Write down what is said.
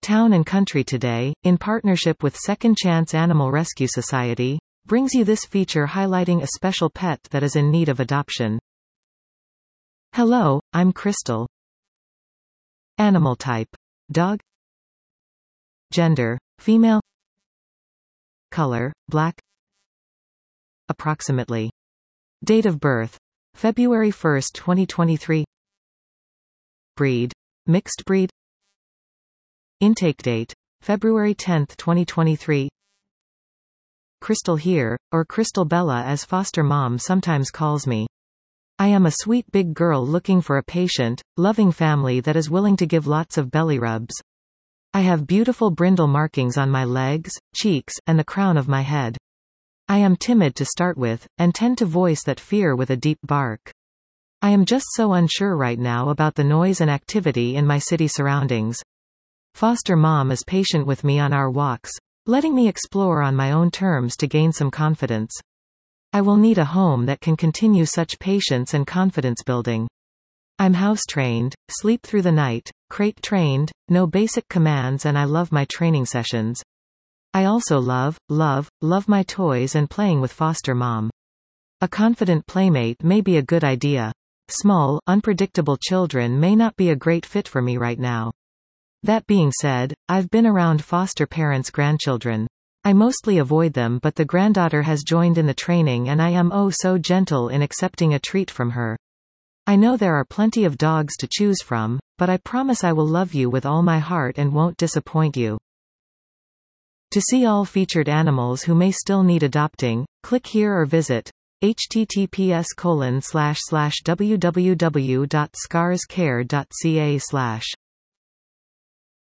Town and Country Today, in partnership with Second Chance Animal Rescue Society, brings you this feature highlighting a special pet that is in need of adoption. Hello, I'm Crystal. Animal type: dog. Gender: female. Color: black. Approximately. Date of birth: February 1, 2023. Breed: mixed breed. Intake date: February 10, 2023. Crystal here, or Crystal Bella as foster mom sometimes calls me. I am a sweet big girl looking for a patient, loving family that is willing to give lots of belly rubs. I have beautiful brindle markings on my legs, cheeks, and the crown of my head. I am timid to start with, and tend to voice that fear with a deep bark. I am just so unsure right now about the noise and activity in my city surroundings. Foster mom is patient with me on our walks, letting me explore on my own terms to gain some confidence. I will need a home that can continue such patience and confidence building. I'm house-trained, sleep through the night, crate-trained, know basic commands, and I love my training sessions. I also love my toys and playing with foster mom. A confident playmate may be a good idea. Small, unpredictable children may not be a great fit for me right now. That being said, I've been around foster parents' grandchildren. I mostly avoid them, but the granddaughter has joined in the training and I am oh so gentle in accepting a treat from her. I know there are plenty of dogs to choose from, but I promise I will love you with all my heart and won't disappoint you. To see all featured animals who may still need adopting, click here or visit https://www.scarscare.ca/